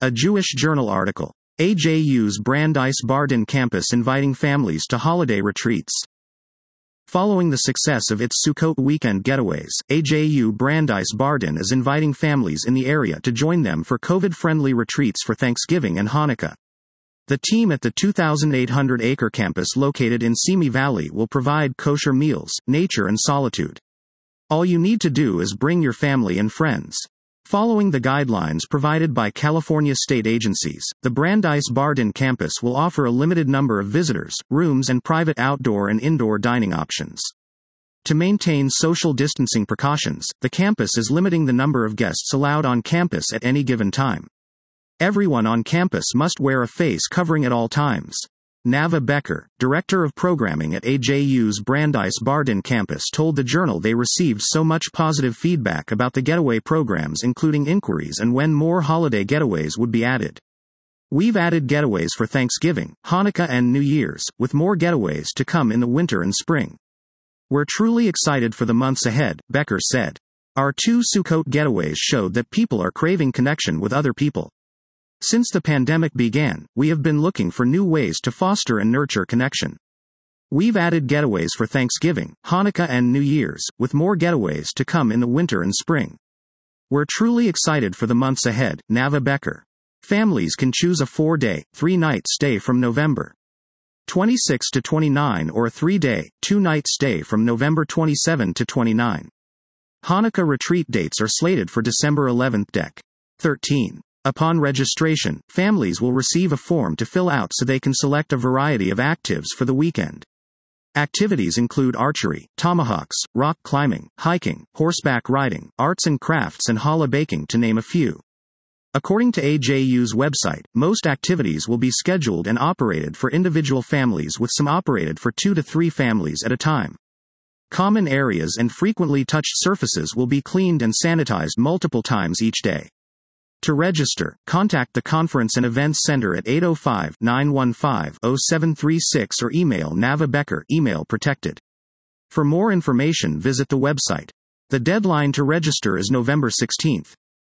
A Jewish Journal article. AJU's Brandeis Bardin campus inviting families to holiday retreats. Following the success of its Sukkot weekend getaways, AJU Brandeis Bardin is inviting families in the area to join them for COVID-friendly retreats for Thanksgiving and Hanukkah. The team at the 2,800-acre campus located in Simi Valley will provide kosher meals, nature and solitude. All you need to do is bring your family and friends. Following the guidelines provided by California state agencies, the Brandeis Bardin campus will offer a limited number of visitors, rooms and private outdoor and indoor dining options. To maintain social distancing precautions, the campus is limiting the number of guests allowed on campus at any given time. Everyone on campus must wear a face covering at all times. Nava Becker, director of programming at AJU's Brandeis Bardin campus, told the Journal they received so much positive feedback about the getaway programs, including inquiries and when more holiday getaways would be added. We've added getaways for Thanksgiving, Hanukkah and New Year's, with more getaways to come in the winter and spring. We're truly excited for the months ahead, Becker said. Our 2 Sukkot getaways showed that people are craving connection with other people. Since the pandemic began, we have been looking for new ways to foster and nurture connection. We've added getaways for Thanksgiving, Hanukkah and New Year's, with more getaways to come in the winter and spring. We're truly excited for the months ahead, Nava Becker. Families can choose a 4-day, 3-night stay from November 26 to 29 or a 3-day, 2-night stay from November 27 to 29. Hanukkah retreat dates are slated for December 11, Dec. 13. Upon registration, families will receive a form to fill out so they can select a variety of actives for the weekend. Activities include archery, tomahawks, rock climbing, hiking, horseback riding, arts and crafts and challah baking, to name a few. According to AJU's website, most activities will be scheduled and operated for individual families, with some operated for 2 to 3 families at a time. Common areas and frequently touched surfaces will be cleaned and sanitized multiple times each day. To register, contact the Conference and Events Center at 805-915-0736 or email Nava Becker, email protected. For more information, visit the website. The deadline to register is November 16.